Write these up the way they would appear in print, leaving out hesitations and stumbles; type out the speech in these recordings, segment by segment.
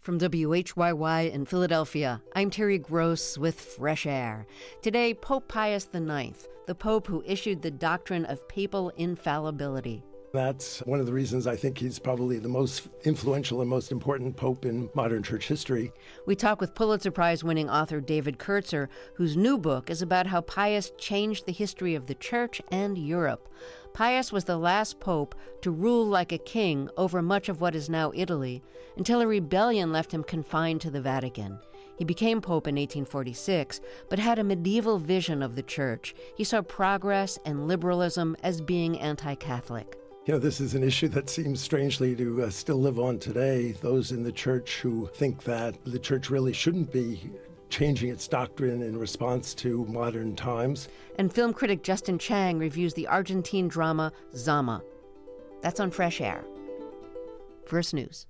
From WHYY in Philadelphia, I'm Terry Gross with Fresh Air. Today, Pope Pius IX, the Pope who issued the doctrine of papal infallibility. That's one of the reasons I think he's probably the most influential and most important pope in modern church history. We talk with Pulitzer Prize-winning author David Kurtzer, whose new book is about how Pius changed the history of the church and Europe. Pius was the last pope to rule like a king over much of what is now Italy, until a rebellion left him confined to the Vatican. He became pope in 1846, but had a medieval vision of the church. He saw progress and liberalism as being anti-Catholic. You know, this is an issue that seems strangely to still live on today. Those in the church who think that the church really shouldn't be changing its doctrine in response to modern times. And film critic Justin Chang reviews the Argentine drama Zama. That's on Fresh Air. First News.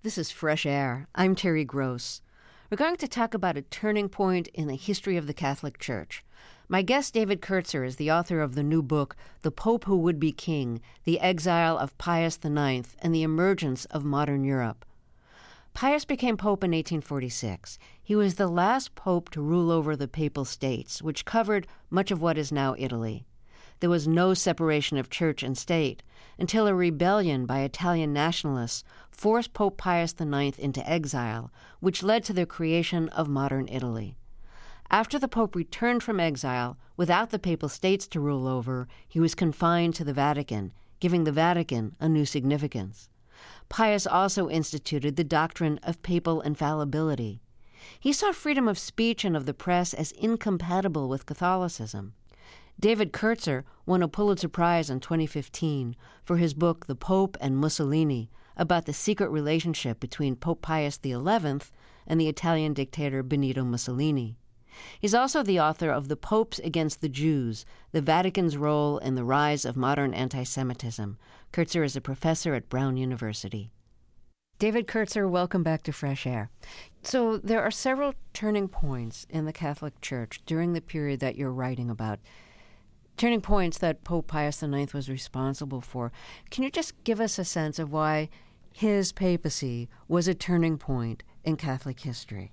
This is Fresh Air. I'm Terry Gross. We're going to talk about a turning point in the history of the Catholic Church. My guest, David Kurtzer, is the author of the new book, The Pope Who Would Be King, The Exile of Pius IX and the Emergence of Modern Europe. Pius became pope in 1846. He was the last pope to rule over the Papal States, which covered much of what is now Italy. There was no separation of church and state until a rebellion by Italian nationalists forced Pope Pius IX into exile, which led to the creation of modern Italy. After the Pope returned from exile, without the Papal States to rule over, he was confined to the Vatican, giving the Vatican a new significance. Pius also instituted the doctrine of papal infallibility. He saw freedom of speech and of the press as incompatible with Catholicism. David Kurtzer won a Pulitzer Prize in 2015 for his book The Pope and Mussolini, about the secret relationship between Pope Pius XI and the Italian dictator Benito Mussolini. He's also the author of The Popes Against the Jews, the Vatican's Role in the Rise of Modern Anti-Semitism. Kurtzer is a professor at Brown University. David Kurtzer, welcome back to Fresh Air. So there are several turning points in the Catholic Church during the period that you're writing about, turning points that Pope Pius IX was responsible for. Can you just give us a sense of why his papacy was a turning point in Catholic history?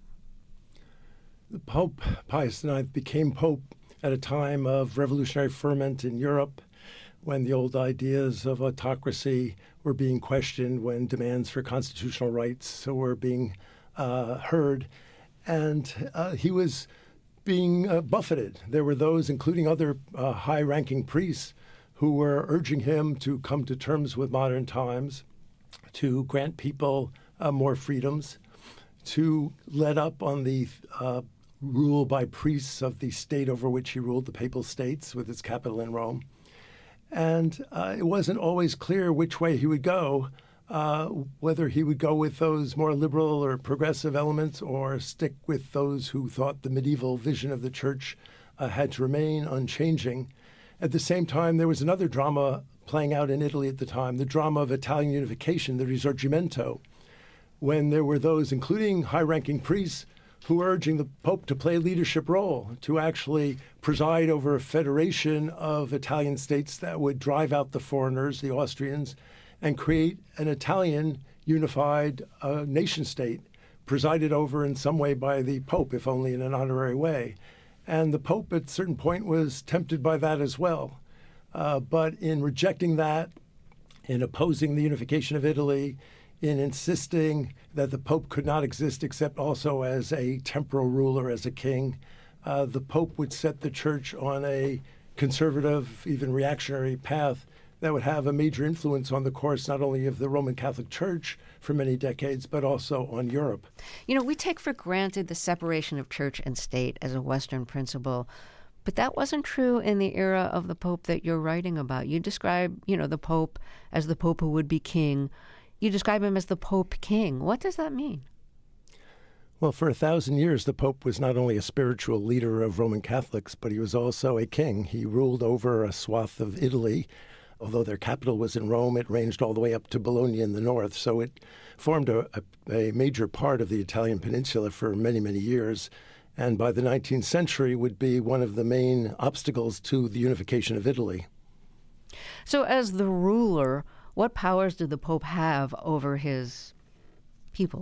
The Pope Pius IX became pope at a time of revolutionary ferment in Europe, when the old ideas of autocracy were being questioned, when demands for constitutional rights were being heard, and he was being buffeted. There were those, including other high-ranking priests, who were urging him to come to terms with modern times, to grant people more freedoms, to let up on the rule by priests of the state over which he ruled, the Papal States, with its capital in Rome. And it wasn't always clear which way he would go, whether he would go with those more liberal or progressive elements or stick with those who thought the medieval vision of the church had to remain unchanging. At the same time, there was another drama playing out in Italy at the time, the drama of Italian unification, the Risorgimento, when there were those, including high-ranking priests, who were urging the Pope to play a leadership role, to actually preside over a federation of Italian states that would drive out the foreigners, the Austrians, and create an Italian unified nation-state, presided over in some way by the Pope, if only in an honorary way. And the Pope at a certain point was tempted by that as well. But in rejecting that, in opposing the unification of Italy, in insisting that the Pope could not exist except also as a temporal ruler, as a king, the Pope would set the Church on a conservative, even reactionary path that would have a major influence on the course not only of the Roman Catholic Church for many decades, but also on Europe. You know, we take for granted the separation of church and state as a Western principle, but that wasn't true in the era of the Pope that you're writing about. You describe, the Pope as the Pope who would be king. You describe him as the Pope King. What does that mean? Well, for 1,000 years, the Pope was not only a spiritual leader of Roman Catholics, but he was also a king. He ruled over a swath of Italy. Although their capital was in Rome, it ranged all the way up to Bologna in the north. So it formed a major part of the Italian peninsula for many, many years. And by the 19th century would be one of the main obstacles to the unification of Italy. So as the ruler, what powers did the Pope have over his people?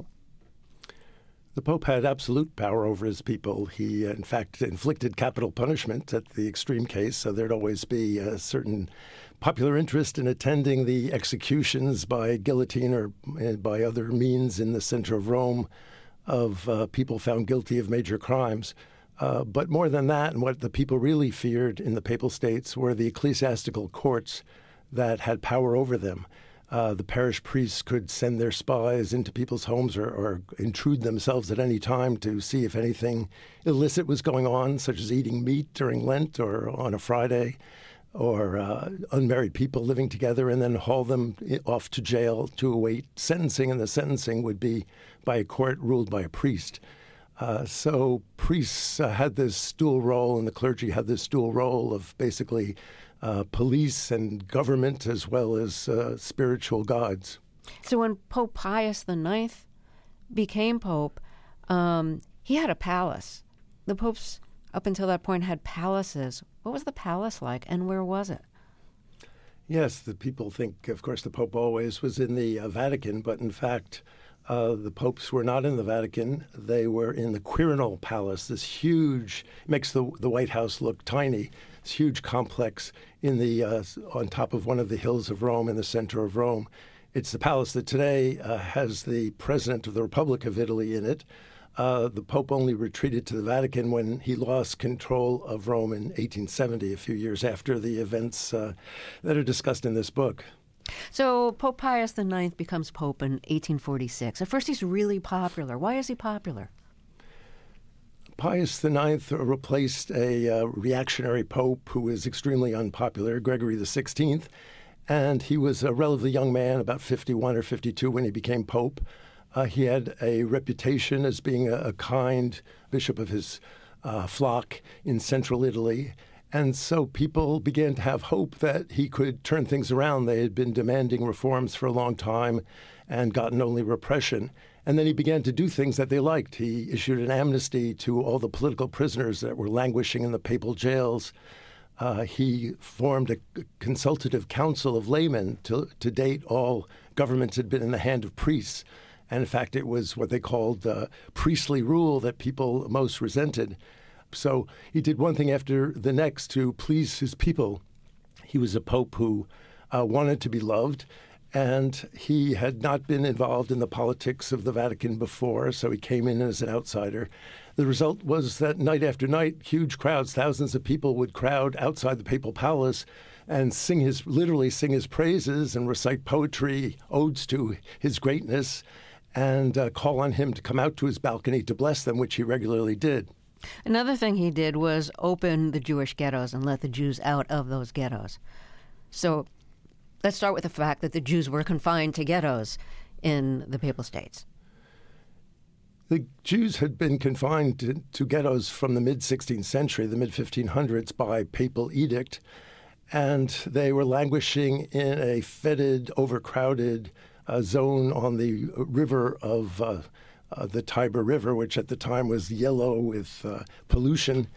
The Pope had absolute power over his people. He, in fact, inflicted capital punishment at the extreme case, so there'd always be a certain popular interest in attending the executions by guillotine or by other means in the center of Rome of people found guilty of major crimes. But more than that, and what the people really feared in the Papal States were the ecclesiastical courts that had power over them. The parish priests could send their spies into people's homes or intrude themselves at any time to see if anything illicit was going on, such as eating meat during Lent or on a Friday, or unmarried people living together, and then haul them off to jail to await sentencing, and the sentencing would be by a court ruled by a priest. So priests had this dual role, and the clergy had this dual role of basically police and government as well as spiritual gods. So when Pope Pius IX became Pope, he had a palace. The popes, up until that point, had palaces. What was the palace like, and where was it? Yes, the people think, of course, the Pope always was in the Vatican, but in fact, the popes were not in the Vatican. They were in the Quirinal Palace, this huge, makes the White House look tiny, this huge complex in the on top of one of the hills of Rome, in the center of Rome. It's the palace that today has the President of the Republic of Italy in it. The Pope only retreated to the Vatican when he lost control of Rome in 1870, a few years after the events that are discussed in this book. So Pope Pius IX becomes Pope in 1846. At first, he's really popular. Why is he popular? Pius IX replaced a reactionary pope who was extremely unpopular, Gregory XVI, and he was a relatively young man, about 51 or 52 when he became pope. He had a reputation as being a kind bishop of his flock in central Italy. And so people began to have hope that he could turn things around. They had been demanding reforms for a long time and gotten only repression. And then he began to do things that they liked. He issued an amnesty to all the political prisoners that were languishing in the papal jails. He formed a consultative council of laymen. To date, all governments had been in the hand of priests. And in fact, it was what they called priestly rule that people most resented. So he did one thing after the next to please his people. He was a pope who wanted to be loved, and he had not been involved in the politics of the Vatican before, so he came in as an outsider. The result was that night after night, huge crowds, thousands of people would crowd outside the papal palace and literally sing his praises and recite poetry, odes to his greatness, and call on him to come out to his balcony to bless them, which he regularly did. Another thing he did was open the Jewish ghettos and let the Jews out of those ghettos. So let's start with the fact that the Jews were confined to ghettos in the Papal States. The Jews had been confined to ghettos from the mid-16th century, the mid-1500s, by papal edict, and they were languishing in a fetid, overcrowded zone on the river of the Tiber River, which at the time was yellow with pollution,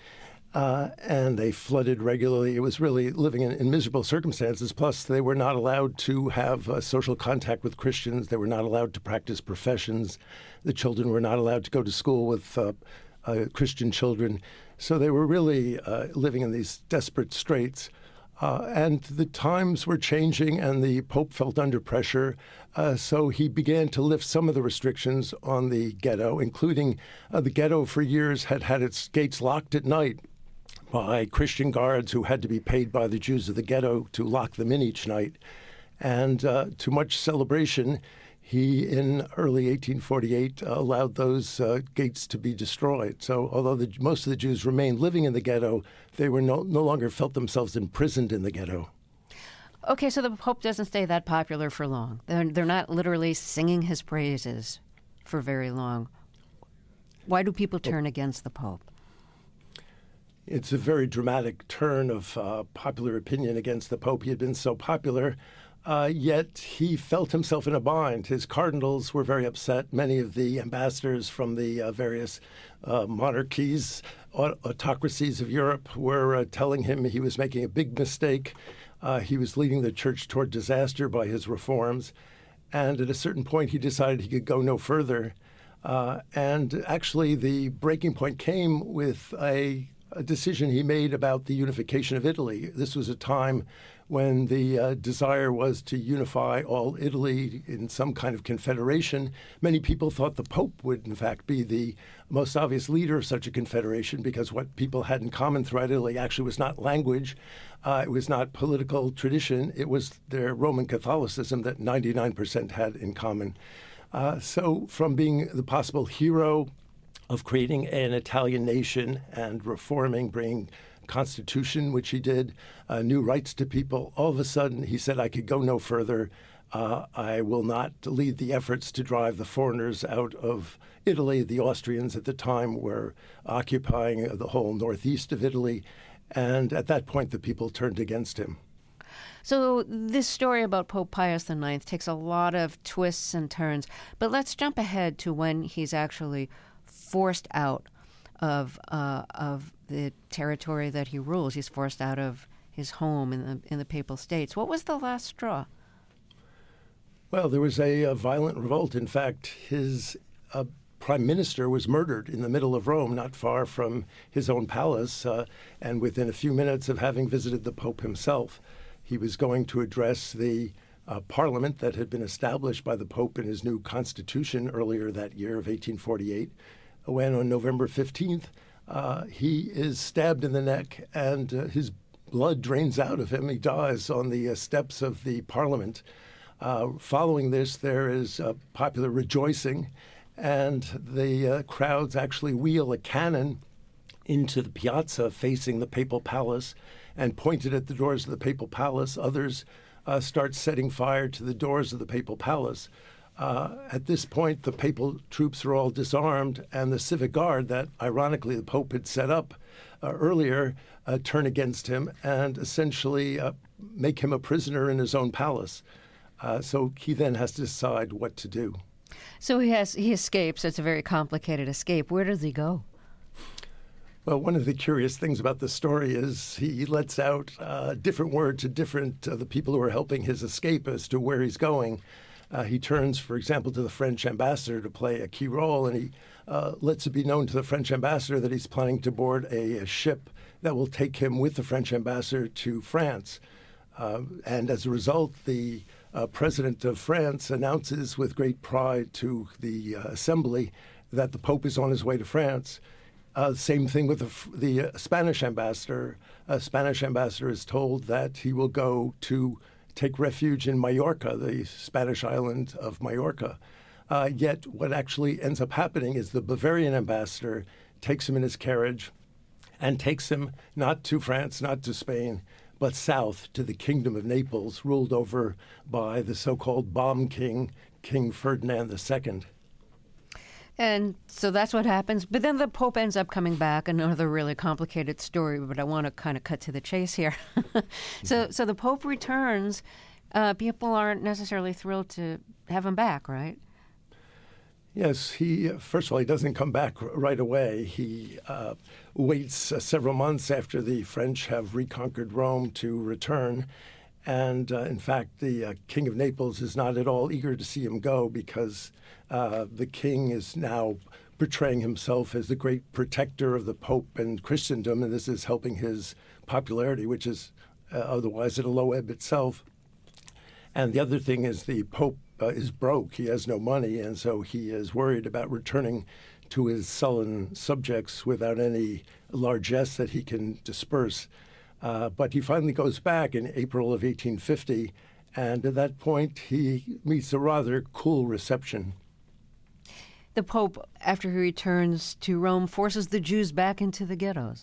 and they flooded regularly. It was really living in miserable circumstances. Plus, they were not allowed to have social contact with Christians. They were not allowed to practice professions. The children were not allowed to go to school with Christian children. So they were really living in these desperate straits. And the times were changing, and the Pope felt under pressure. So he began to lift some of the restrictions on the ghetto, including the ghetto for years had had its gates locked at night by Christian guards who had to be paid by the Jews of the ghetto to lock them in each night. And to much celebration, he, in early 1848, allowed those gates to be destroyed. So although most of the Jews remained living in the ghetto, they were no longer felt themselves imprisoned in the ghetto. Okay, so the Pope doesn't stay that popular for long. They're not literally singing his praises for very long. Why do people turn against the Pope? It's a very dramatic turn of popular opinion against the Pope. He had been so popular, yet he felt himself in a bind. His cardinals were very upset. Many of the ambassadors from the various monarchies, autocracies of Europe were telling him he was making a big mistake. He was leading the church toward disaster by his reforms. And at a certain point, he decided he could go no further. And actually, the breaking point came with a decision he made about the unification of Italy. This was a time when the desire was to unify all Italy in some kind of confederation. Many people thought the Pope would, in fact, be the most obvious leader of such a confederation, because what people had in common throughout Italy actually was not language, it was not political tradition, it was their Roman Catholicism that 99% had in common. So from being the possible hero of creating an Italian nation and reforming, bringing constitution, which he did, new rights to people, all of a sudden he said, I could go no further. I will not lead the efforts to drive the foreigners out of Italy. The Austrians at the time were occupying the whole northeast of Italy. And at that point, the people turned against him. So this story about Pope Pius IX takes a lot of twists and turns, but let's jump ahead to when he's actually forced out of the territory that he rules. He's forced out of his home in the Papal States. What was the last straw? Well, there was a violent revolt. In fact, his prime minister was murdered in the middle of Rome, not far from his own palace, and within a few minutes of having visited the Pope himself. He was going to address the parliament that had been established by the Pope in his new constitution earlier that year of 1848, when on November 15th, he is stabbed in the neck and his blood drains out of him. He dies on the steps of the parliament. Following this, there is popular rejoicing, and the crowds actually wheel a cannon into the piazza facing the Papal Palace and point it at the doors of the Papal Palace. Others start setting fire to the doors of the Papal Palace. At this point, the papal troops are all disarmed, and the civic guard that, ironically, the Pope had set up earlier turn against him and essentially make him a prisoner in his own palace. So he then has to decide what to do. So he escapes. It's a very complicated escape. Where does he go? Well, one of the curious things about the story is he lets out different word to different the people who are helping his escape as to where he's going. He turns, for example, to the French ambassador to play a key role, and he lets it be known to the French ambassador that he's planning to board a ship that will take him with the French ambassador to France. And as a result, the president of France announces with great pride to the assembly that the Pope is on his way to France. Same thing with the Spanish ambassador. Spanish ambassador is told that he will go to take refuge in Majorca, the Spanish island of Majorca. Yet what actually ends up happening is the Bavarian ambassador takes him in his carriage and takes him not to France, not to Spain, but south to the Kingdom of Naples, ruled over by the so-called bomb king, King Ferdinand II. And so that's what happens. But then the Pope ends up coming back, another really complicated story, but I want to kind of cut to the chase here. So the Pope returns. People aren't necessarily thrilled to have him back, right? Yes, first of all, he doesn't come back right away. He waits several months after the French have reconquered Rome to return. And in fact, the King of Naples is not at all eager to see him go because the king is now portraying himself as the great protector of the Pope and Christendom, and this is helping his popularity, which is otherwise at a low ebb itself. And the other thing is the Pope is broke. He has no money, and so he is worried about returning to his sullen subjects without any largesse that he can disperse. But he finally goes back in April of 1850, and at that point he meets a rather cool reception. The Pope, after he returns to Rome, forces the Jews back into the ghettos.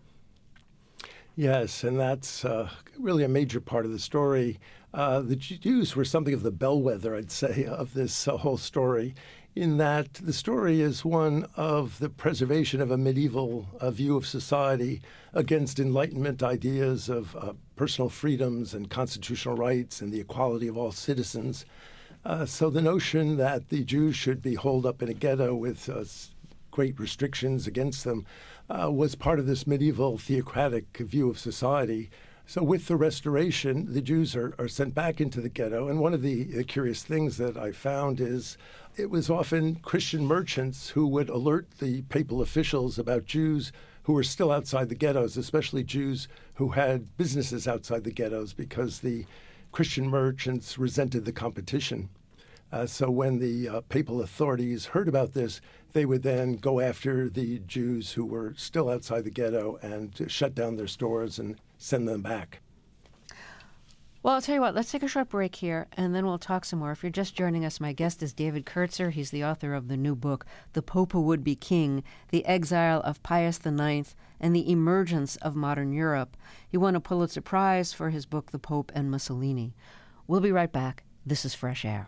Yes, and that's really a major part of the story. The Jews were something of the bellwether, I'd say, of this whole story, in that the story is one of the preservation of a medieval view of society against Enlightenment ideas of personal freedoms and constitutional rights and the equality of all citizens. So the notion that the Jews should be holed up in a ghetto with great restrictions against them was part of this medieval theocratic view of society. So with the Restoration, the Jews are sent back into the ghetto. And one of the curious things that I found is it was often Christian merchants who would alert the papal officials about Jews who were still outside the ghettos, especially Jews who had businesses outside the ghettos, because the Christian merchants resented the competition. So when the papal authorities heard about this, they would then go after the Jews who were still outside the ghetto and shut down their stores and send them back. Well, I'll tell you what, let's take a short break here, and then we'll talk some more. If you're just joining us, my guest is David Kurtzer. He's the author of the new book, The Pope Who Would Be King, The Exile of Pius IX and the Emergence of Modern Europe. He won a Pulitzer Prize for his book, The Pope and Mussolini. We'll be right back. This is Fresh Air.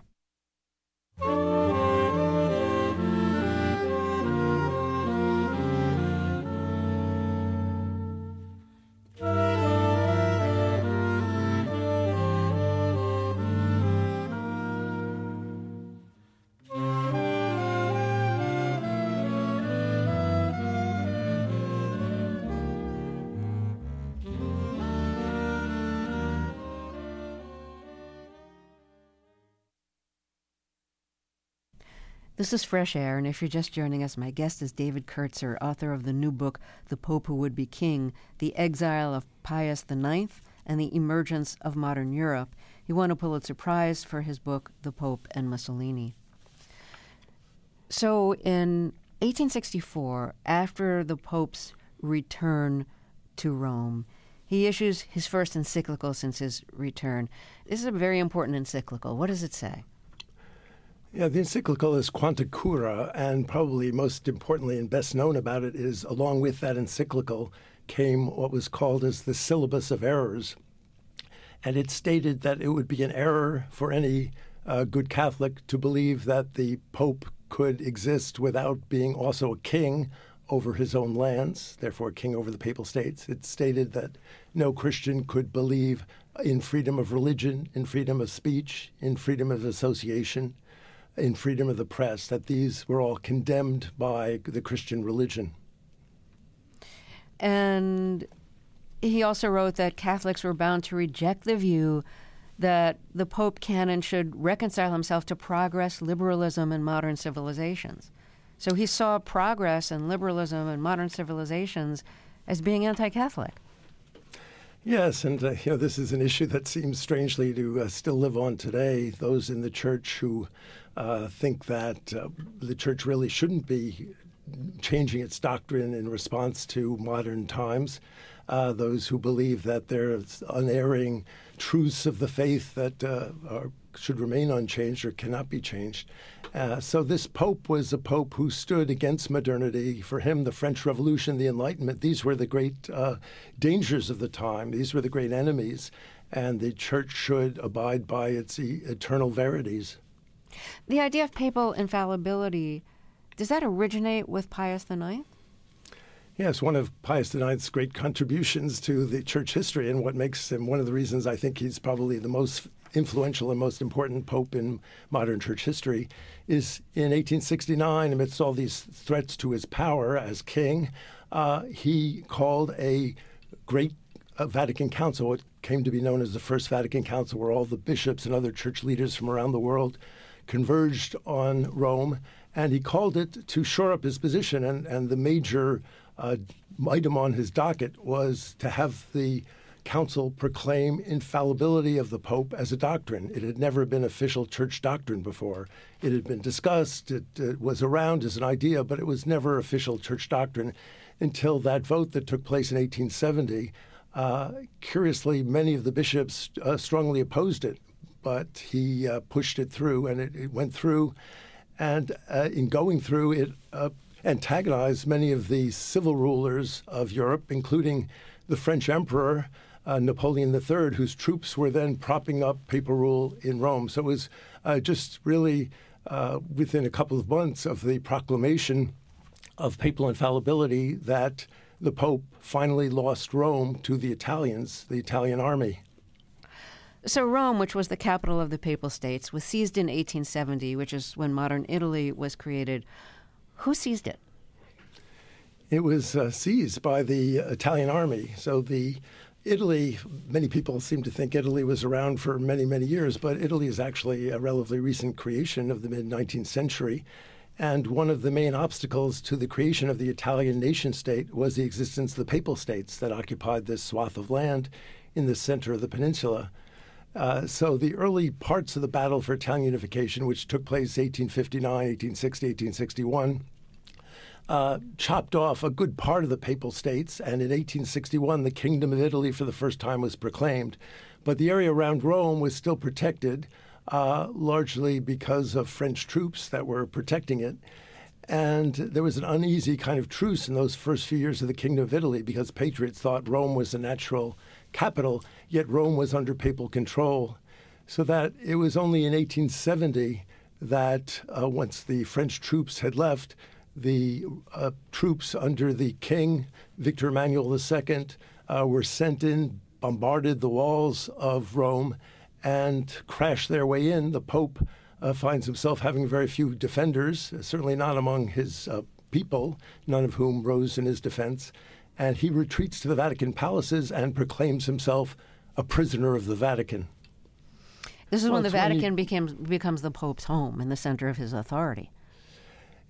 This is Fresh Air, and if you're just joining us, my guest is David Kurtzer, author of the new book, The Pope Who Would Be King, The Exile of Pius IX and the Emergence of Modern Europe. He won a Pulitzer Prize for his book, The Pope and Mussolini. So in 1864, after the Pope's return to Rome, he issues his first encyclical since his return. This is a very important encyclical. What does it say? Yeah, the encyclical is Quanta Cura, and probably most importantly and best known about it is, along with that encyclical came what was called as the Syllabus of Errors. And it stated that it would be an error for any good Catholic to believe that the Pope could exist without being also a king over his own lands, therefore king over the Papal States. It stated that no Christian could believe in freedom of religion, in freedom of speech, in freedom of association, in freedom of the press, that these were all condemned by the Christian religion. And he also wrote that Catholics were bound to reject the view that the Pope canon should reconcile himself to progress, liberalism, and modern civilizations. So he saw progress and liberalism and modern civilizations as being anti-Catholic. Yes, and this is an issue that seems strangely to still live on today. Those in the church who think that the church really shouldn't be changing its doctrine in response to modern times. Those who believe that there's unerring truths of the faith that should remain unchanged or cannot be changed. So this Pope was a Pope who stood against modernity. For him, the French Revolution, the Enlightenment, these were the great dangers of the time. These were the great enemies, and the Church should abide by its eternal verities. The idea of papal infallibility, does that originate with Pius IX? Yes, one of Pius IX's great contributions to the church history, and what makes him one of the reasons I think he's probably the most influential and most important pope in modern church history, is in 1869, amidst all these threats to his power as king, he called a great Vatican Council, what came to be known as the First Vatican Council, where all the bishops and other church leaders from around the world converged on Rome, and he called it to shore up his position, and the major item on his docket was to have the council proclaim infallibility of the Pope as a doctrine. It had never been official church doctrine before. It had been discussed, it was around as an idea, but it was never official church doctrine until that vote that took place in 1870. Curiously, many of the bishops strongly opposed it, but he pushed it through, and it went through. And in going through, it antagonized many of the civil rulers of Europe, including the French Emperor, Napoleon III, whose troops were then propping up papal rule in Rome. So it was just really within a couple of months of the proclamation of papal infallibility that the Pope finally lost Rome to the Italians, the Italian army. So Rome, which was the capital of the Papal States, was seized in 1870, which is when modern Italy was created. Who seized it? It was seized by the Italian army. So Italy, many people seem to think Italy was around for many, many years, but Italy is actually a relatively recent creation of the mid-19th century. And one of the main obstacles to the creation of the Italian nation-state was the existence of the Papal States that occupied this swath of land in the center of the peninsula. So the early parts of the battle for Italian unification, which took place 1859, 1860, 1861, chopped off a good part of the Papal States, and in 1861 the Kingdom of Italy for the first time was proclaimed. But the area around Rome was still protected, largely because of French troops that were protecting it. And there was an uneasy kind of truce in those first few years of the Kingdom of Italy because patriots thought Rome was the natural capital, yet Rome was under papal control. So that it was only in 1870 that once the French troops had left, the troops under the king, Victor Emmanuel II, were sent in, bombarded the walls of Rome, and crashed their way in. The Pope finds himself having very few defenders, certainly not among his people, none of whom rose in his defense. And he retreats to the Vatican palaces and proclaims himself a prisoner of the Vatican. This is when the Vatican becomes the Pope's home and the center of his authority.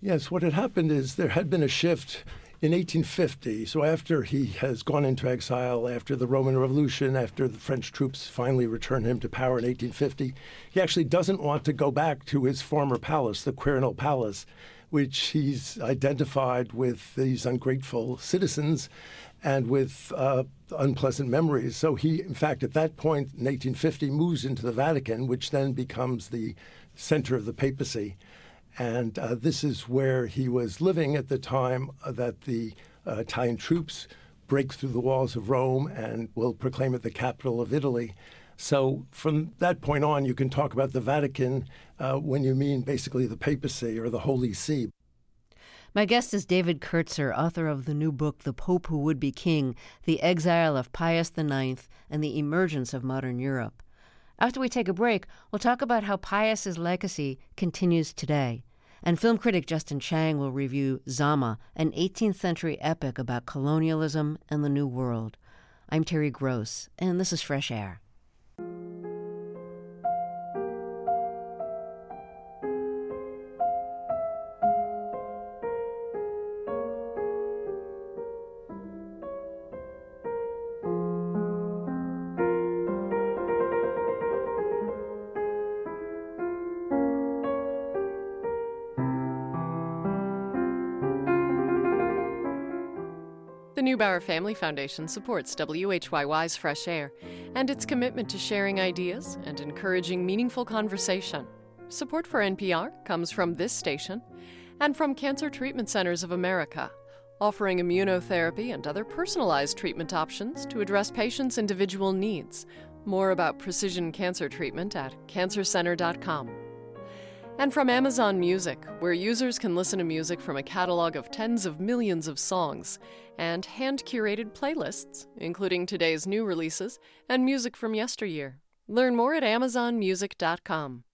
Yes, what had happened is there had been a shift in 1850. So after he has gone into exile, after the Roman Revolution, after the French troops finally return him to power in 1850, he actually doesn't want to go back to his former palace, the Quirinal Palace, which he's identified with these ungrateful citizens and with unpleasant memories. So he, in fact, at that point in 1850, moves into the Vatican, which then becomes the center of the papacy. And this is where he was living at the time that the Italian troops break through the walls of Rome and will proclaim it the capital of Italy. So from that point on, you can talk about the Vatican when you mean basically the papacy or the Holy See. My guest is David Kurtzer, author of the new book, The Pope Who Would Be King, The Exile of Pius IX and the Emergence of Modern Europe. After we take a break, we'll talk about how Pius's legacy continues today. And film critic Justin Chang will review Zama, an 18th century epic about colonialism and the New World. I'm Terry Gross, and this is Fresh Air. The Neubauer Family Foundation supports WHYY's Fresh Air and its commitment to sharing ideas and encouraging meaningful conversation. Support for NPR comes from this station and from Cancer Treatment Centers of America, offering immunotherapy and other personalized treatment options to address patients' individual needs. More about precision cancer treatment at cancercenter.com. And from Amazon Music, where users can listen to music from a catalog of tens of millions of songs and hand-curated playlists, including today's new releases and music from yesteryear. Learn more at amazonmusic.com.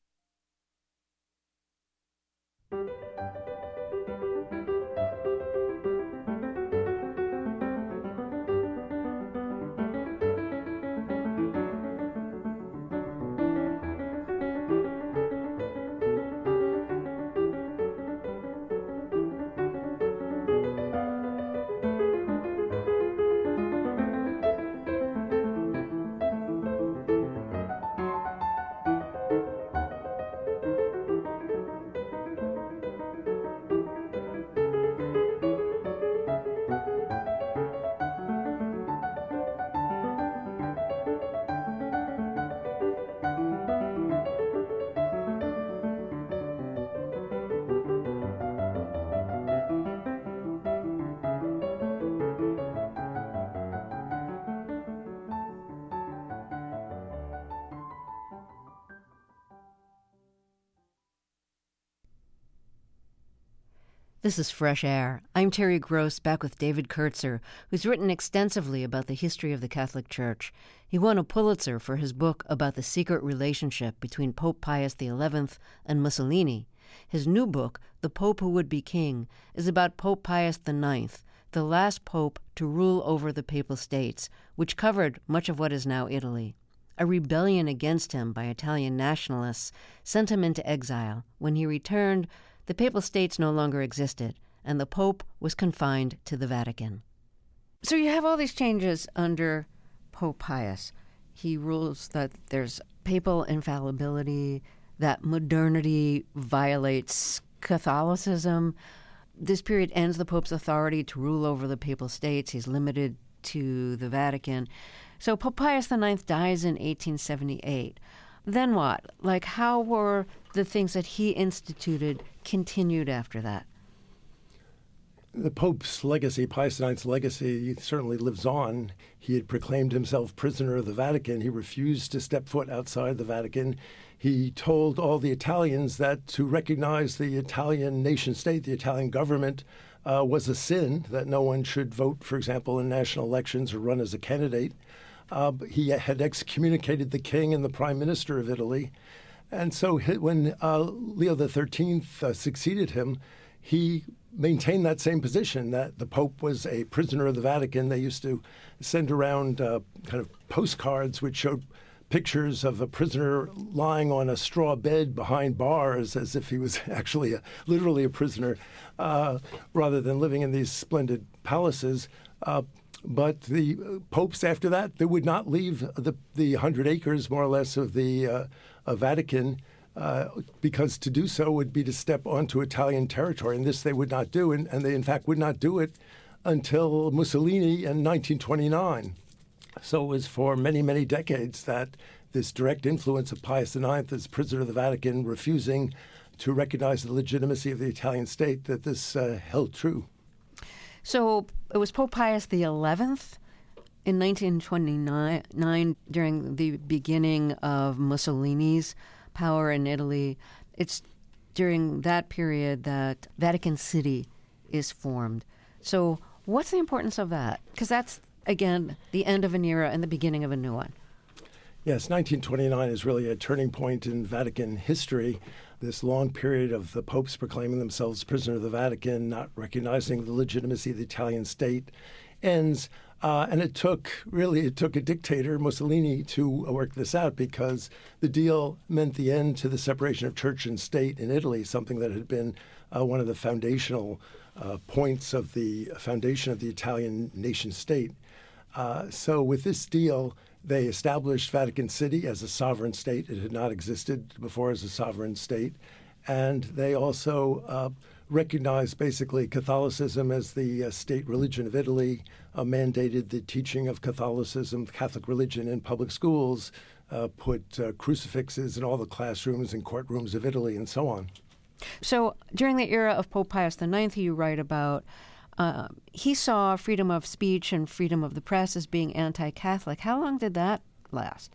This is Fresh Air. I'm Terry Gross, back with David Kurtzer, who's written extensively about the history of the Catholic Church. He won a Pulitzer for his book about the secret relationship between Pope Pius XI and Mussolini. His new book, The Pope Who Would Be King, is about Pope Pius IX, the last pope to rule over the Papal States, which covered much of what is now Italy. A rebellion against him by Italian nationalists sent him into exile. When he returned, the Papal States no longer existed, and the Pope was confined to the Vatican. So you have all these changes under Pope Pius. He rules that there's papal infallibility, that modernity violates Catholicism. This period ends the Pope's authority to rule over the Papal States. He's limited to the Vatican. So Pope Pius IX dies in 1878. Then what? Like, how were the things that he instituted continued after that? The Pope's legacy, Pius IX's legacy, certainly lives on. He had proclaimed himself prisoner of the Vatican. He refused to step foot outside the Vatican. He told all the Italians that to recognize the Italian nation state, the Italian government, was a sin, that no one should vote, for example, in national elections or run as a candidate. He had excommunicated the king and the prime minister of Italy. And so when Leo XIII succeeded him, he maintained that same position, that the Pope was a prisoner of the Vatican. They used to send around kind of postcards which showed pictures of a prisoner lying on a straw bed behind bars as if he was actually literally a prisoner, rather than living in these splendid palaces. But the popes after that, they would not leave the 100 acres, more or less, of the Vatican, because to do so would be to step onto Italian territory. And this they would not do. And they, in fact, would not do it until Mussolini in 1929. So it was for many, many decades that this direct influence of Pius IX as prisoner of the Vatican, refusing to recognize the legitimacy of the Italian state, that this held true. So it was Pope Pius XI in 1929, during the beginning of Mussolini's power in Italy. It's during that period that Vatican City is formed. So what's the importance of that? Because that's, again, the end of an era and the beginning of a new one. Yes, 1929 is really a turning point in Vatican history. This long period of the popes proclaiming themselves prisoner of the Vatican, not recognizing the legitimacy of the Italian state, ends. And it took a dictator, Mussolini, to work this out, because the deal meant the end to the separation of church and state in Italy, something that had been one of the foundational points of the foundation of the Italian nation state. So with this deal, they established Vatican City as a sovereign state. It had not existed before as a sovereign state. And they also recognized basically Catholicism as the state religion of Italy, mandated the teaching of Catholicism, Catholic religion in public schools, put crucifixes in all the classrooms and courtrooms of Italy, and so on. So during the era of Pope Pius IX, you write about, he saw freedom of speech and freedom of the press as being anti-Catholic. How long did that last?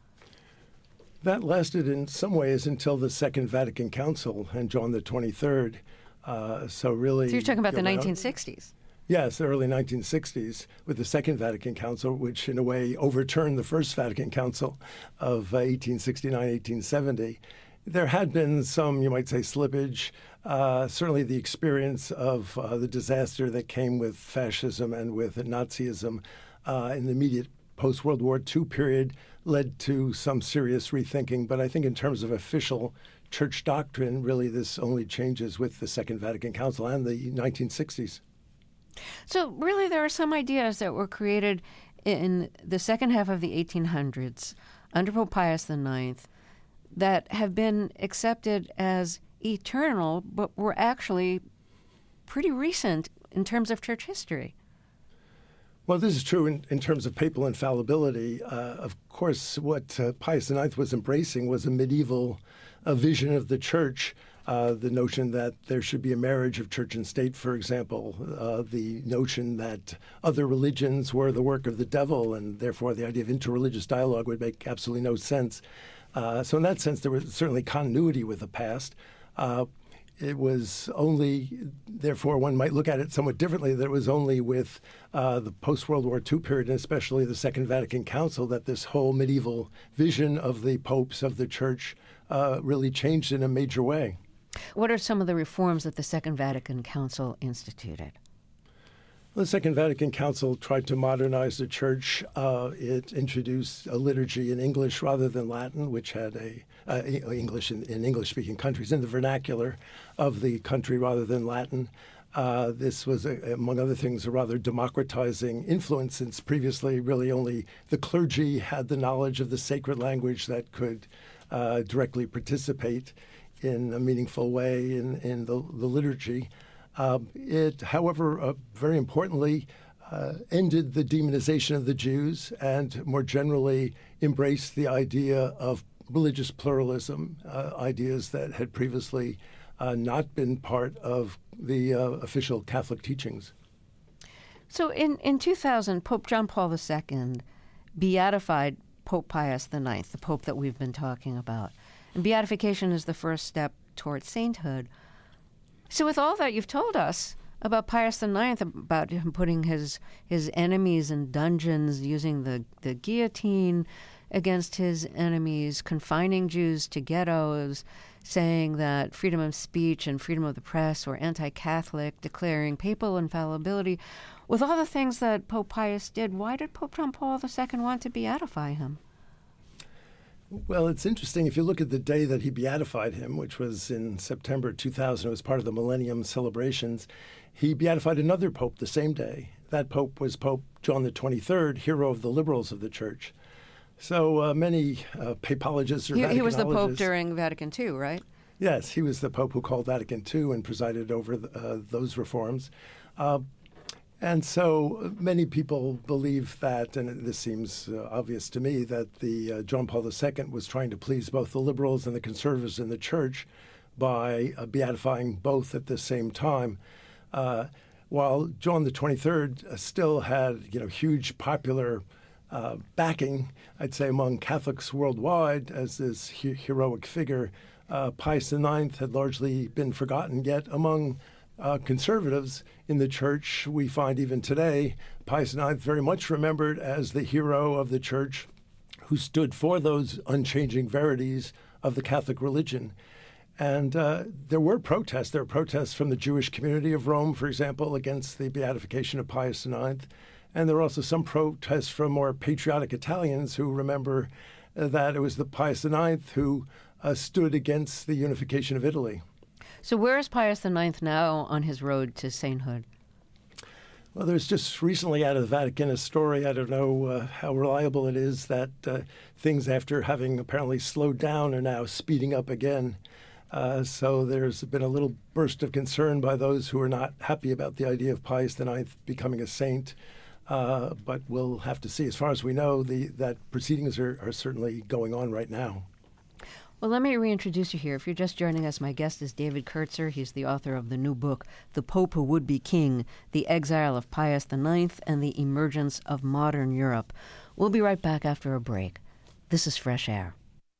That lasted in some ways until the Second Vatican Council and John the 23rd. So you're talking about the 1960s? Yes, the early 1960s, with the Second Vatican Council, which in a way overturned the First Vatican Council of 1869, 1870. There had been some, you might say, slippage. Certainly the experience of the disaster that came with fascism and with Nazism in the immediate post-World War II period led to some serious rethinking. But I think in terms of official church doctrine, really this only changes with the Second Vatican Council and the 1960s. So really there are some ideas that were created in the second half of the 1800s under Pope Pius IX that have been accepted as eternal, but were actually pretty recent in terms of church history. Well, this is true in terms of papal infallibility. Of course, what Pius IX was embracing was a medieval vision of the church, the notion that there should be a marriage of church and state, for example, the notion that other religions were the work of the devil, and therefore the idea of interreligious dialogue would make absolutely no sense. So in that sense, there was certainly continuity with the past. It was only, therefore, one might look at it somewhat differently, that it was only with the post-World War II period, and especially the Second Vatican Council, that this whole medieval vision of the popes, of the church, really changed in a major way. What are some of the reforms that the Second Vatican Council instituted? The Second Vatican Council tried to modernize the church. It introduced a liturgy in English rather than Latin, which had English in English-speaking countries, in the vernacular of the country rather than Latin. This was, among other things, a rather democratizing influence, since previously really only the clergy had the knowledge of the sacred language that could directly participate in a meaningful way in the liturgy. It, however, very importantly, ended the demonization of the Jews and more generally embraced the idea of religious pluralism, ideas that had previously not been part of the official Catholic teachings. So in 2000, Pope John Paul II beatified Pope Pius IX, the pope that we've been talking about. And beatification is the first step towards sainthood. So with all that you've told us about Pius IX, about him putting his enemies in dungeons, using the guillotine against his enemies, confining Jews to ghettos, saying that freedom of speech and freedom of the press were anti-Catholic, declaring papal infallibility, with all the things that Pope Pius did, why did Pope John Paul II want to beatify him? Well, it's interesting. If you look at the day that he beatified him, which was in September 2000, it was part of the Millennium celebrations, he beatified another pope the same day. That pope was Pope John the 23rd, hero of the liberals of the church. So many papologists or He was the pope Vaticanologists- during Vatican II, right? Yes, he was the pope who called Vatican II and presided over those reforms. And so many people believe that, and this seems obvious to me, that the John Paul II was trying to please both the liberals and the conservatives in the church by beatifying both at the same time. While John the 23rd still had, huge popular backing, I'd say, among Catholics worldwide as this heroic figure, Pius IX had largely been forgotten. Yet among conservatives in the church, we find even today Pius IX very much remembered as the hero of the church who stood for those unchanging verities of the Catholic religion. And there were protests. There were protests from the Jewish community of Rome, for example, against the beatification of Pius IX. And there were also some protests from more patriotic Italians who remember that it was the Pius IX who stood against the unification of Italy. So where is Pius IX now on his road to sainthood? Well, there's just recently out of the Vatican a story, I don't know how reliable it is, that things after having apparently slowed down are now speeding up again. So there's been a little burst of concern by those who are not happy about the idea of Pius IX becoming a saint. But we'll have to see. As far as we know, that proceedings are certainly going on right now. Well, let me reintroduce you here. If you're just joining us, my guest is David Kurtzer. He's the author of the new book, The Pope Who Would Be King, The Exile of Pius IX and the Emergence of Modern Europe. We'll be right back after a break. This is Fresh Air.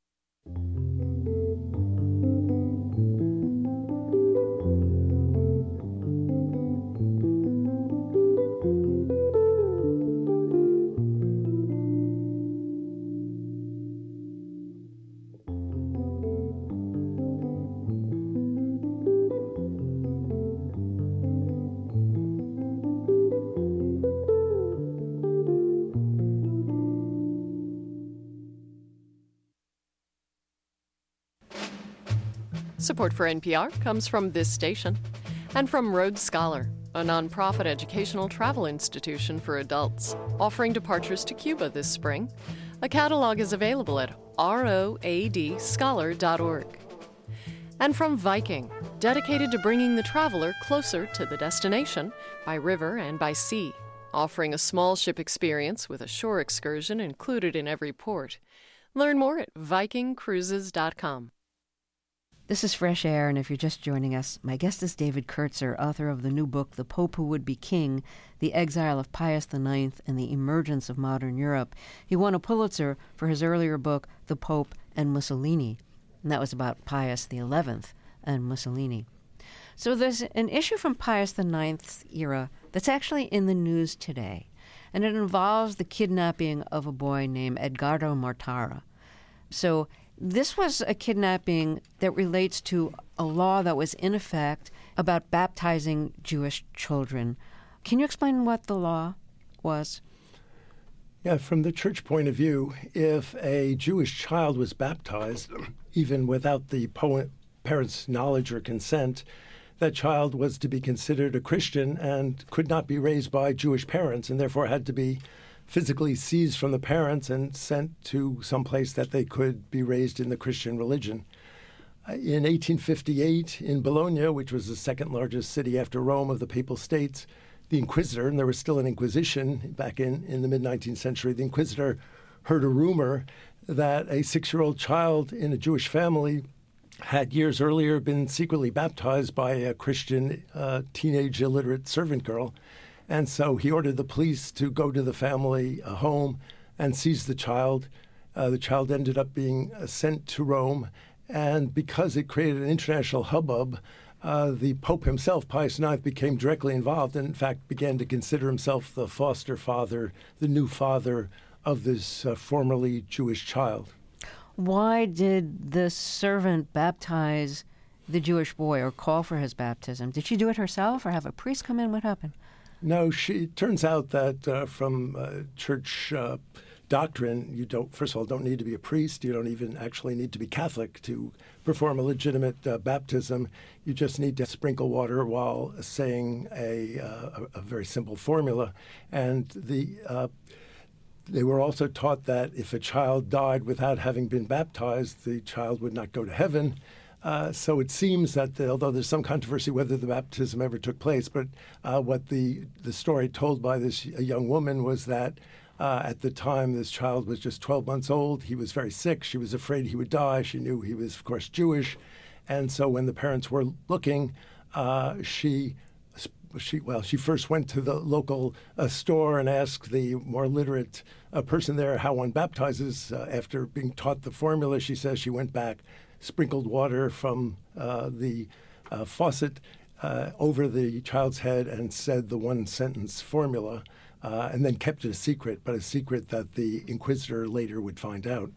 Support for NPR comes from this station and from Rhodes Scholar, a nonprofit educational travel institution for adults, offering departures to Cuba this spring. A catalog is available at roadscholar.org. And from Viking, dedicated to bringing the traveler closer to the destination by river and by sea, offering a small ship experience with a shore excursion included in every port. Learn more at vikingcruises.com. This is Fresh Air, and if you're just joining us, my guest is David Kurtzer, author of the new book, The Pope Who Would Be King, The Exile of Pius IX and the Emergence of Modern Europe. He won a Pulitzer for his earlier book, The Pope and Mussolini, and that was about Pius XI and Mussolini. So there's an issue from Pius IX's era that's actually in the news today, and it involves the kidnapping of a boy named Edgardo Mortara. So this was a kidnapping that relates to a law that was in effect about baptizing Jewish children. Can you explain what the law was? Yeah, from the church point of view, if a Jewish child was baptized, even without the parents' knowledge or consent, that child was to be considered a Christian and could not be raised by Jewish parents, and therefore had to be physically seized from the parents and sent to some place that they could be raised in the Christian religion. In 1858, in Bologna, which was the second largest city after Rome of the Papal States, the Inquisitor, and there was still an Inquisition back in the mid-19th century, the Inquisitor heard a rumor that a 6-year-old child in a Jewish family had years earlier been secretly baptized by a Christian teenage illiterate servant girl. And so he ordered the police to go to the family home and seize the child. The child ended up being sent to Rome. And because it created an international hubbub, the Pope himself, Pius IX, became directly involved and, in fact, began to consider himself the foster father, the new father of this formerly Jewish child. Why did the servant baptize the Jewish boy or call for his baptism? Did she do it herself or have a priest come in? What happened? No, it turns out that from church doctrine, you don't, first of all, don't need to be a priest. You don't even actually need to be Catholic to perform a legitimate baptism. You just need to sprinkle water while saying a very simple formula. And they were also taught that if a child died without having been baptized, the child would not go to heaven. So it seems that although there's some controversy whether the baptism ever took place, but what the story told by this young woman was that at the time this child was just 12 months old. He was very sick. She was afraid he would die. She knew he was, of course, Jewish. And so when the parents were looking, she first went to the local store and asked the more literate person there how one baptizes. After being taught the formula, she says she went back, sprinkled water from the faucet over the child's head and said the one-sentence formula, and then kept it a secret, but a secret that the inquisitor later would find out.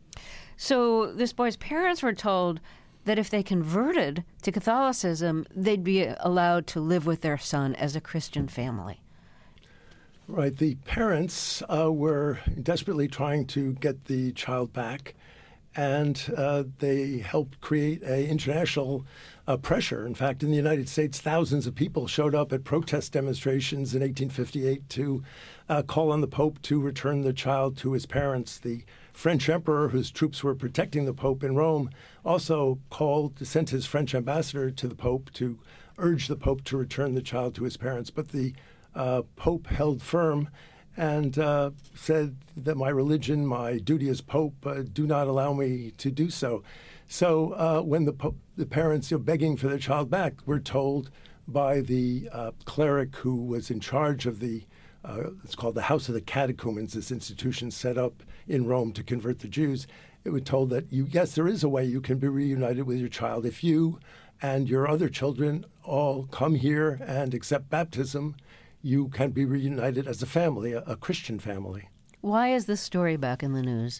So this boy's parents were told that if they converted to Catholicism, they'd be allowed to live with their son as a Christian family. Right. The parents were desperately trying to get the child back, and they helped create an international pressure. In fact, in the United States, thousands of people showed up at protest demonstrations in 1858 to call on the Pope to return the child to his parents. The French emperor, whose troops were protecting the Pope in Rome, also sent his French ambassador to the Pope to urge the Pope to return the child to his parents. But the Pope held firm and said that my religion, my duty as Pope, do not allow me to do so. So when the parents begging for their child back were told by the cleric who was in charge of it's called the House of the Catechumens, this institution set up in Rome to convert the Jews, it was told that, yes, there is a way you can be reunited with your child. If you and your other children all come here and accept baptism, you can be reunited as a family, a Christian family. Why is this story back in the news?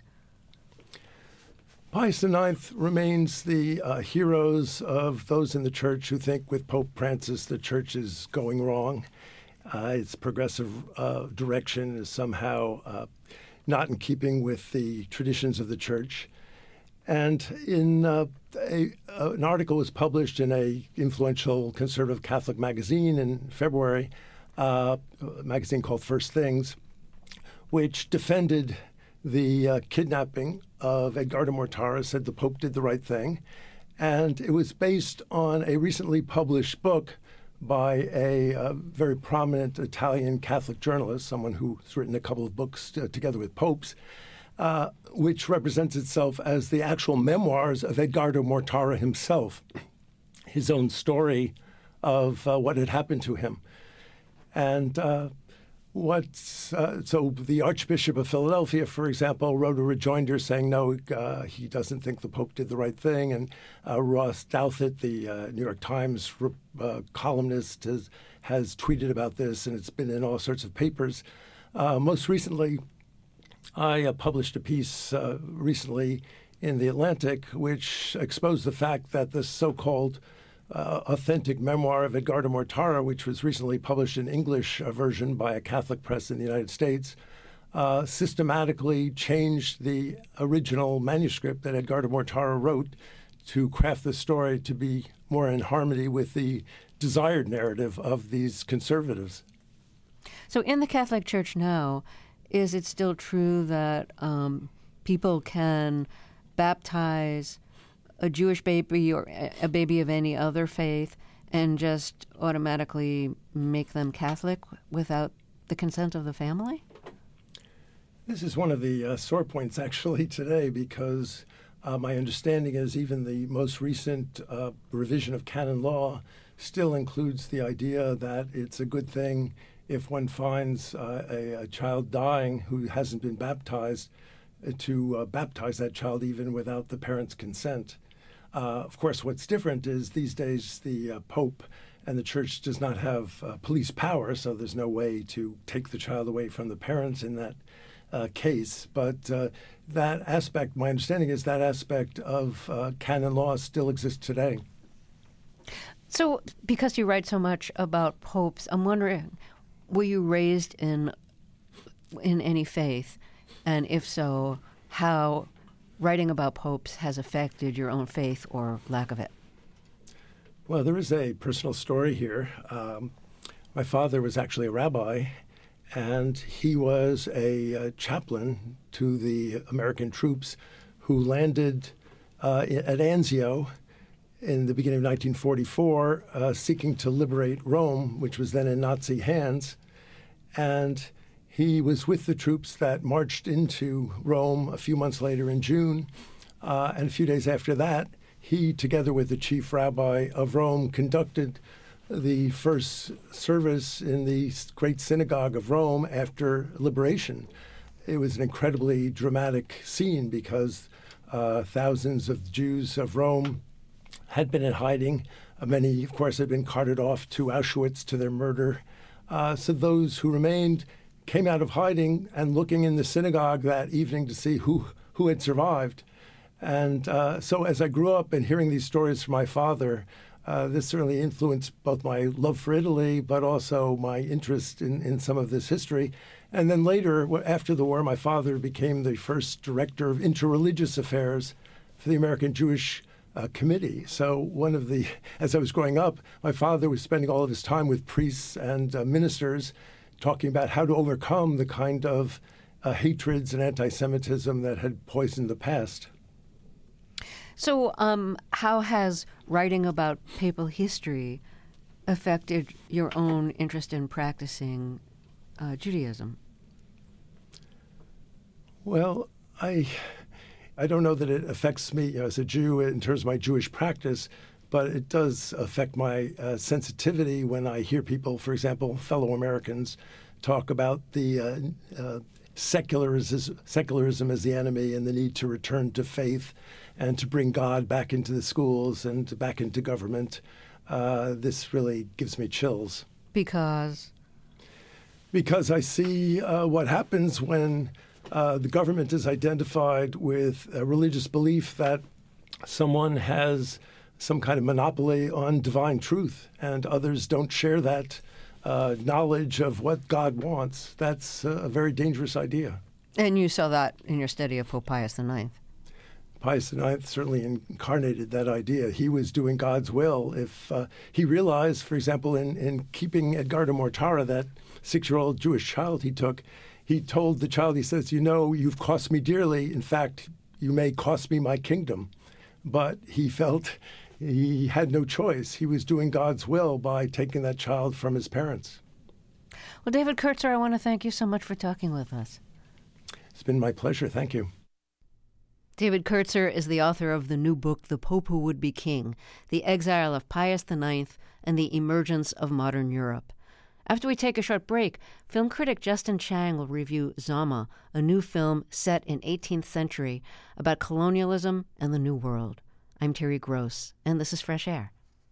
Pius IX remains the heroes of those in the church who think with Pope Francis the church is going wrong. Its progressive direction is somehow not in keeping with the traditions of the church. And in an article was published in a influential conservative Catholic magazine in February, a magazine called First Things, which defended the kidnapping of Edgardo Mortara, said the Pope did the right thing. And it was based on a recently published book by a very prominent Italian Catholic journalist, someone who's written a couple of books together with popes, which represents itself as the actual memoirs of Edgardo Mortara himself, his own story of what had happened to him. And so the Archbishop of Philadelphia, for example, wrote a rejoinder saying, no, he doesn't think the Pope did the right thing. And Ross Douthat, the New York Times columnist, has tweeted about this, and it's been in all sorts of papers. Most recently, I published a piece recently in The Atlantic, which exposed the fact that the so-called authentic memoir of Edgardo Mortara, which was recently published in English version by a Catholic press in the United States, systematically changed the original manuscript that Edgardo Mortara wrote to craft the story to be more in harmony with the desired narrative of these conservatives. So in the Catholic Church now, is it still true that people can baptize a Jewish baby or a baby of any other faith and just automatically make them Catholic without the consent of the family? This is one of the sore points, actually, today, because my understanding is even the most recent revision of canon law still includes the idea that it's a good thing if one finds a child dying who hasn't been baptized to baptize that child even without the parents' consent. Of course, what's different is these days the Pope and the Church does not have police power, so there's no way to take the child away from the parents in that case. But that aspect, my understanding is that aspect of canon law still exists today. So because you write so much about popes, I'm wondering, were you raised in any faith? And if so, how writing about popes has affected your own faith or lack of it? Well, there is a personal story here. My father was actually a rabbi, and he was a chaplain to the American troops who landed at Anzio in the beginning of 1944, seeking to liberate Rome, which was then in Nazi hands. And he was with the troops that marched into Rome a few months later in June. And a few days after that, he, together with the chief rabbi of Rome, conducted the first service in the great synagogue of Rome after liberation. It was an incredibly dramatic scene because thousands of Jews of Rome had been in hiding. Many, of course, had been carted off to Auschwitz to their murder. So those who remained came out of hiding and looking in the synagogue that evening to see who had survived. And so as I grew up and hearing these stories from my father, this certainly influenced both my love for Italy, but also my interest in some of this history. And then later, after the war, my father became the first director of interreligious affairs for the American Jewish Committee. So as I was growing up, my father was spending all of his time with priests and ministers talking about how to overcome the kind of hatreds and anti-Semitism that had poisoned the past. So how has writing about papal history affected your own interest in practicing Judaism? Well, I don't know that it affects me as a Jew in terms of my Jewish practice, but it does affect my sensitivity when I hear people, for example, fellow Americans, talk about the secularism as the enemy and the need to return to faith and to bring God back into the schools and back into government. This really gives me chills. Because? Because I see what happens when the government is identified with a religious belief that someone has some kind of monopoly on divine truth and others don't share that knowledge of what God wants. That's a very dangerous idea. And you saw that in your study of Pope Pius IX. Pius IX certainly incarnated that idea. He was doing God's will. If he realized, for example, in keeping Edgardo Mortara, that 6-year-old Jewish child he took, he told the child, he says, you've cost me dearly. In fact, you may cost me my kingdom. But he felt he had no choice. He was doing God's will by taking that child from his parents. Well, David Kurtzer, I want to thank you so much for talking with us. It's been my pleasure. Thank you. David Kurtzer is the author of the new book, The Pope Who Would Be King, The Exile of Pius IX and the Emergence of Modern Europe. After we take a short break, film critic Justin Chang will review Zama, a new film set in 18th century about colonialism and the New World. I'm Terry Gross, and this is Fresh Air.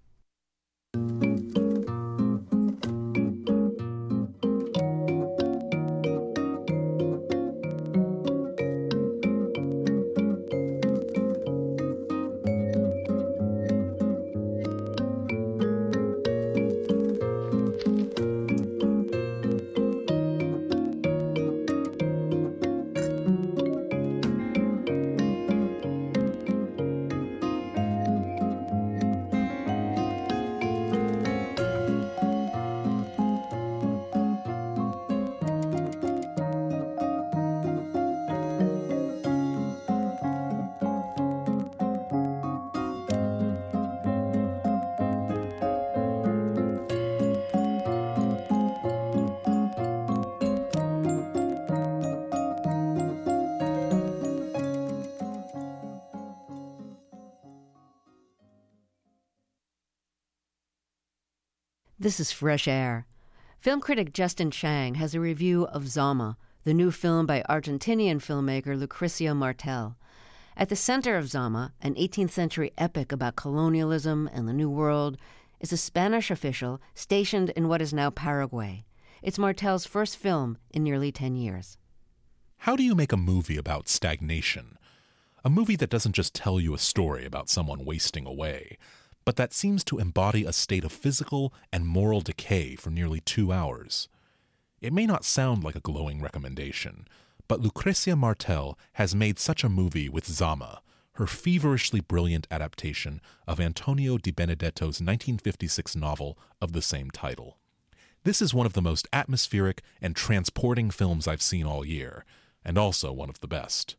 This is Fresh Air. Film critic Justin Chang has a review of Zama, the new film by Argentinian filmmaker Lucrecia Martel. At the center of Zama, an 18th century epic about colonialism and the New World, is a Spanish official stationed in what is now Paraguay. It's Martel's first film in nearly 10 years. How do you make a movie about stagnation? A movie that doesn't just tell you a story about someone wasting away, but that seems to embody a state of physical and moral decay for nearly 2 hours. It may not sound like a glowing recommendation, but Lucrecia Martel has made such a movie with Zama, her feverishly brilliant adaptation of Antonio Di Benedetto's 1956 novel of the same title. This is one of the most atmospheric and transporting films I've seen all year, and also one of the best.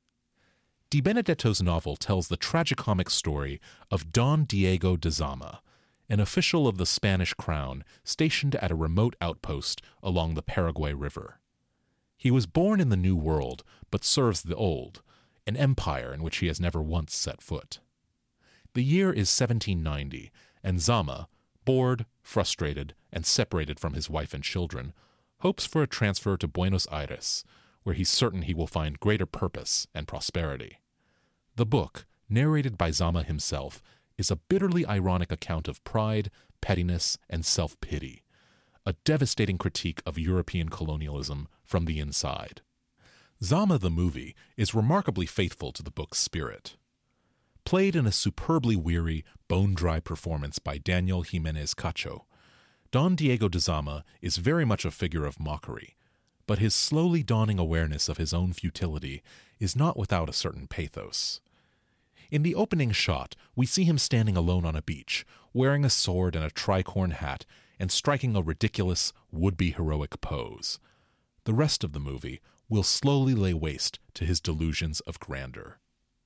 Di Benedetto's novel tells the tragicomic story of Don Diego de Zama, an official of the Spanish crown stationed at a remote outpost along the Paraguay River. He was born in the New World, but serves the Old, an empire in which he has never once set foot. The year is 1790, and Zama, bored, frustrated, and separated from his wife and children, hopes for a transfer to Buenos Aires, where he's certain he will find greater purpose and prosperity. The book, narrated by Zama himself, is a bitterly ironic account of pride, pettiness, and self-pity, a devastating critique of European colonialism from the inside. Zama the movie is remarkably faithful to the book's spirit. Played in a superbly weary, bone-dry performance by Daniel Jimenez Cacho, Don Diego de Zama is very much a figure of mockery, but his slowly dawning awareness of his own futility is not without a certain pathos. In the opening shot, we see him standing alone on a beach, wearing a sword and a tricorn hat, and striking a ridiculous, would-be heroic pose. The rest of the movie will slowly lay waste to his delusions of grandeur.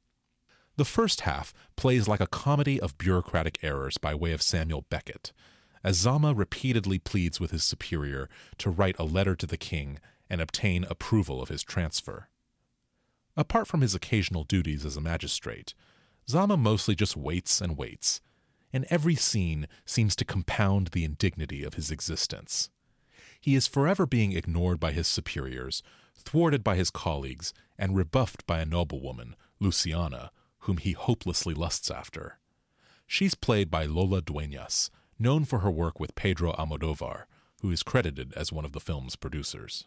The first half plays like a comedy of bureaucratic errors by way of Samuel Beckett, as Zama repeatedly pleads with his superior to write a letter to the king and obtain approval of his transfer. Apart from his occasional duties as a magistrate, Zama mostly just waits and waits, and every scene seems to compound the indignity of his existence. He is forever being ignored by his superiors, thwarted by his colleagues, and rebuffed by a noblewoman, Luciana, whom he hopelessly lusts after. She's played by Lola Dueñas, known for her work with Pedro Almodóvar, who is credited as one of the film's producers.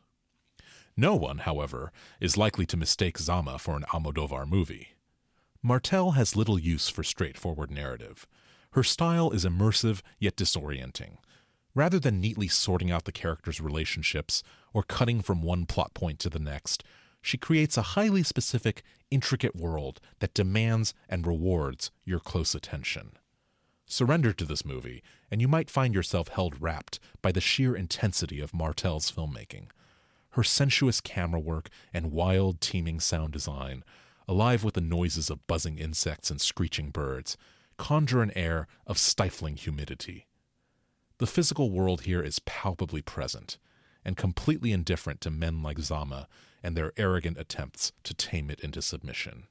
No one, however, is likely to mistake Zama for an Almodóvar movie. Martel has little use for straightforward narrative. Her style is immersive yet disorienting. Rather than neatly sorting out the characters' relationships or cutting from one plot point to the next, she creates a highly specific, intricate world that demands and rewards your close attention. Surrender to this movie, and you might find yourself held rapt by the sheer intensity of Martel's filmmaking. Her sensuous camera work and wild, teeming sound design, alive with the noises of buzzing insects and screeching birds, conjure an air of stifling humidity. The physical world here is palpably present, and completely indifferent to men like Zama and their arrogant attempts to tame it into submission.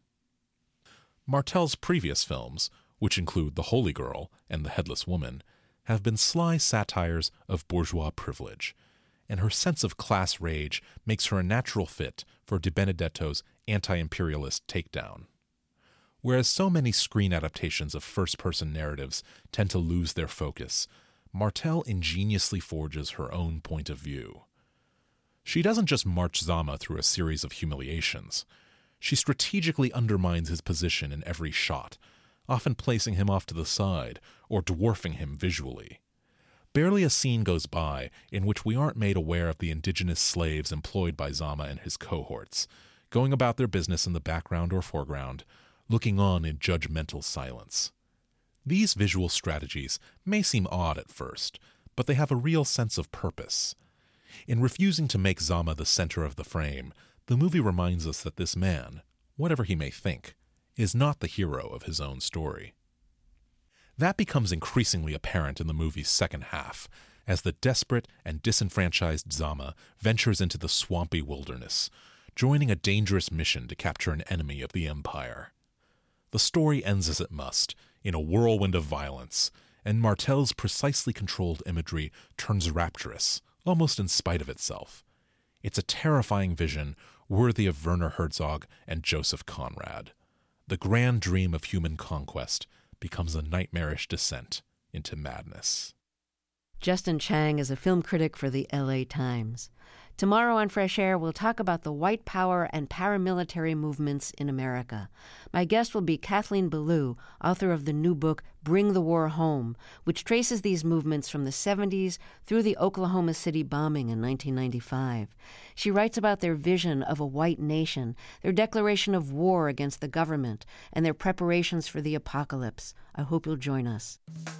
Martel's previous films, which include The Holy Girl and The Headless Woman, have been sly satires of bourgeois privilege, and her sense of class rage makes her a natural fit for Di Benedetto's anti-imperialist takedown. Whereas so many screen adaptations of first-person narratives tend to lose their focus, Martel ingeniously forges her own point of view. She doesn't just march Zama through a series of humiliations. She strategically undermines his position in every shot, often placing him off to the side or dwarfing him visually. Barely a scene goes by in which we aren't made aware of the indigenous slaves employed by Zama and his cohorts, going about their business in the background or foreground, looking on in judgmental silence. These visual strategies may seem odd at first, but they have a real sense of purpose. In refusing to make Zama the center of the frame, the movie reminds us that this man, whatever he may think, is not the hero of his own story. That becomes increasingly apparent in the movie's second half, as the desperate and disenfranchised Zama ventures into the swampy wilderness, joining a dangerous mission to capture an enemy of the Empire. The story ends as it must, in a whirlwind of violence, and Martel's precisely controlled imagery turns rapturous, almost in spite of itself. It's a terrifying vision worthy of Werner Herzog and Joseph Conrad. The grand dream of human conquest becomes a nightmarish descent into madness. Justin Chang is a film critic for the LA Times. Tomorrow on Fresh Air, we'll talk about the white power and paramilitary movements in America. My guest will be Kathleen Belew, author of the new book, Bring the War Home, which traces these movements from the 70s through the Oklahoma City bombing in 1995. She writes about their vision of a white nation, their declaration of war against the government, and their preparations for the apocalypse. I hope you'll join us.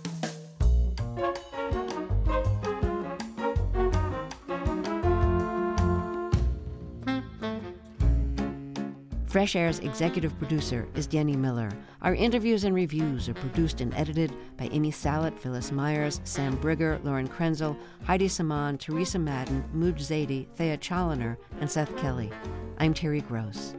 Fresh Air's executive producer is Jenny Miller. Our interviews and reviews are produced and edited by Amy Salet, Phyllis Myers, Sam Brigger, Lauren Krenzel, Heidi Saman, Teresa Madden, Mooj Zadie, Thea Challoner, and Seth Kelly. I'm Terry Gross.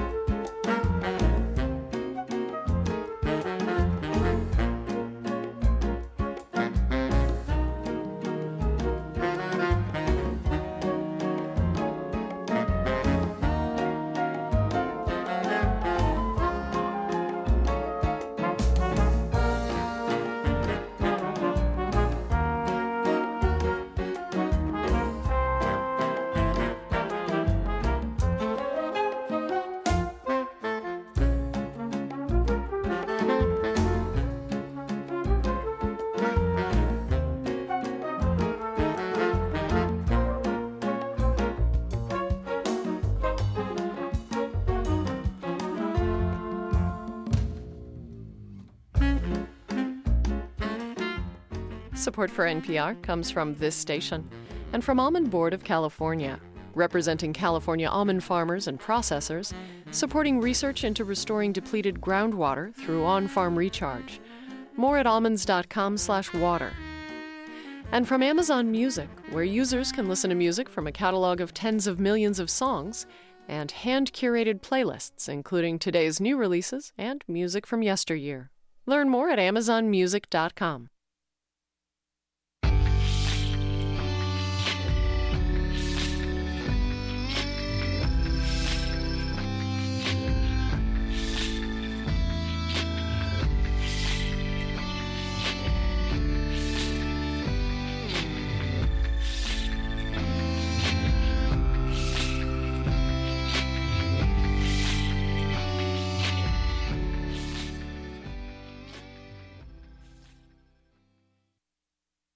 Support for NPR comes from this station and from Almond Board of California, representing California almond farmers and processors, supporting research into restoring depleted groundwater through on-farm recharge. More at almonds.com/water. And from Amazon Music, where users can listen to music from a catalog of tens of millions of songs and hand-curated playlists, including today's new releases and music from yesteryear. Learn more at amazonmusic.com.